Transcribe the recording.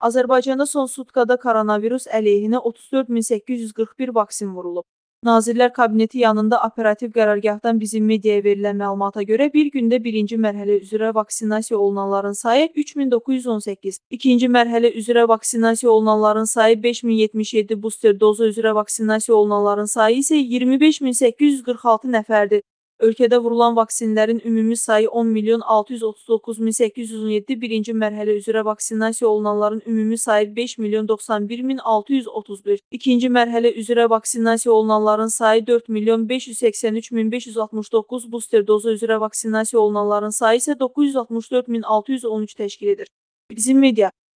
Azərbaycanda son sutkada koronavirus əleyhinə 34.841 vaksin vurulub. Nazirlər Kabineti yanında operativ qərargahdan bizim mediaya verilən məlumata görə bir gündə birinci mərhələ üzrə vaksinasiya olunanların sayı 3918, ikinci mərhələ üzrə vaksinasiya olunanların sayı 5077, booster dozu üzrə vaksinasiya olunanların sayı isə 25846 nəfərdir. Ölkədə vurulan vaksinlərin ümumi sayı 10.639.817, birinci mərhələ üzrə vaksinasiya olunanların ümumi sayı 5.091.631, ikinci mərhələ üzrə vaksinasiya olunanların sayı 4.583.569, booster dozu üzrə vaksinasiya olunanların sayı isə 964.613 təşkil edir. Bizim media